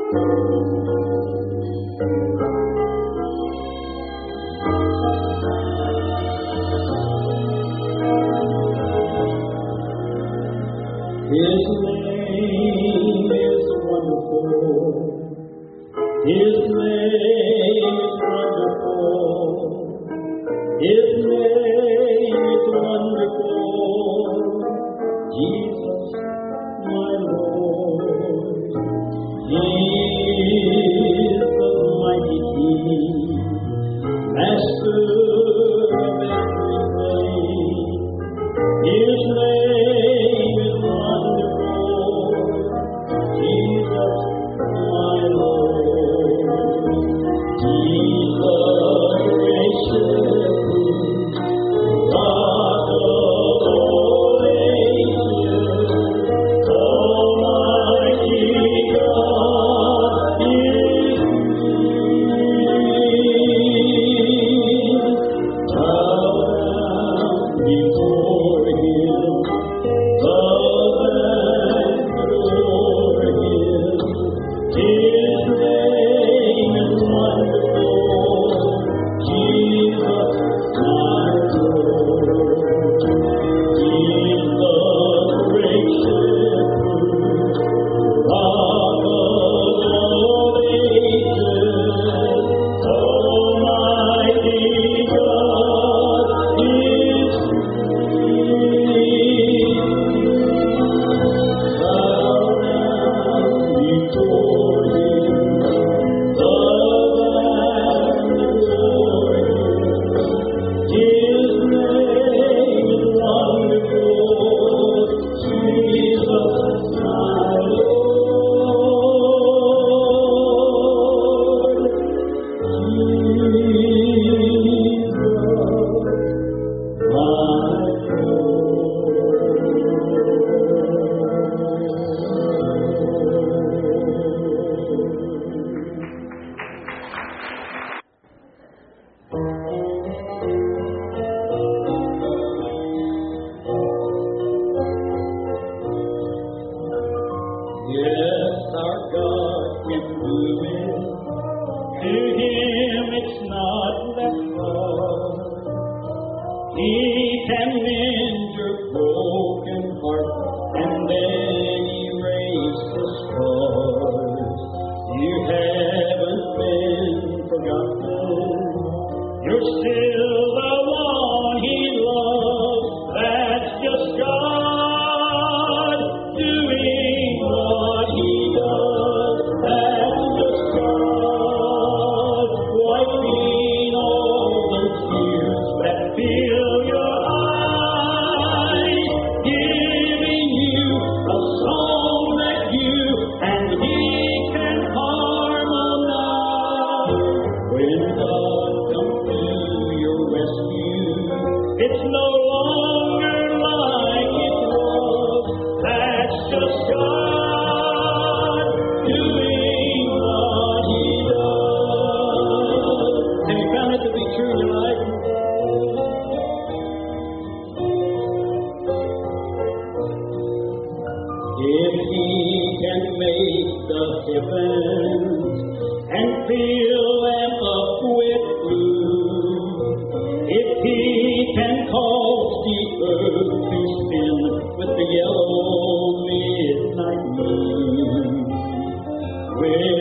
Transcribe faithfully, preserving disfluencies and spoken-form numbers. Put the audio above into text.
His name is wonderful. His name is wonderful. His name is wonderful. Jesus, my Lord. He is the mighty King, Master of everything. His name is wonderful. Jesus, my Lord. He's the great shepherd, rock of all ages. Almighty God is He. Bow down before Him, love and adore Him. His name is wonderful. Jesus, my Lord. He's the great shepherd, rock of all ages. Almighty God is He. Bow down before Him, love and adore Him. His name is wonderful. Jesus, my Lord. Jesus, my Yes, our God can do it. To Him it's not that hard. He can mend your broken heart and then erase the scars. You haven't been forgotten. You're still the one He loves. That's just God doing what He does. That's just God wiping all those tears that fill your eyes, giving you a song that you and He can harmonize. When God comes to your rescue, it's no longer like it was. That's just God doing what He does. Have you found it to be true tonight? If He can make the heavens and fill them up with blue, if He can cause the earth to spin with the yellow midnight moon, with